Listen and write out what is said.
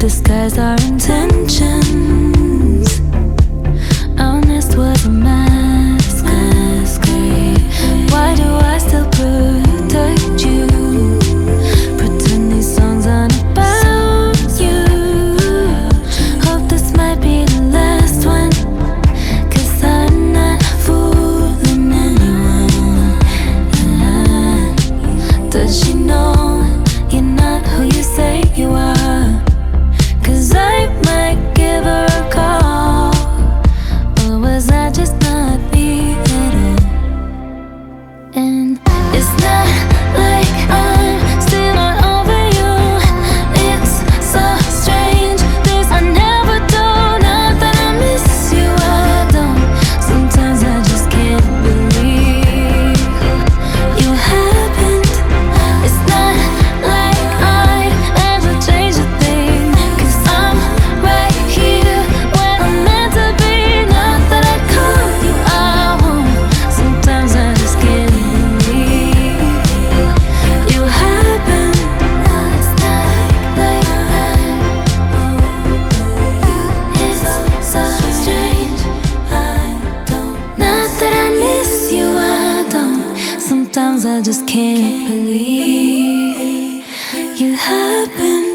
disguise our intentions. Honest was a masquerade. Why do I still protect you? Pretend these songs aren't about you. Hope this might be the last one, 'cause I'm not fooling anyone. Does she know you're not who you say you are? 'Cause I might give her a call. Or was I just not me at all? And it's not like I'm still not over you. It's so strange, this I never do. Not that I miss you, I don't. Sometimes I just can't believe you happened. It's not like I'd ever change a thing, 'cause I'm right here where I'm meant to be. Not that I could, I won't. Sometimes I just can't believe you happened. It's not like it's so strange, I don't. Not that I miss you, I don't. Sometimes I just can't believe you happen.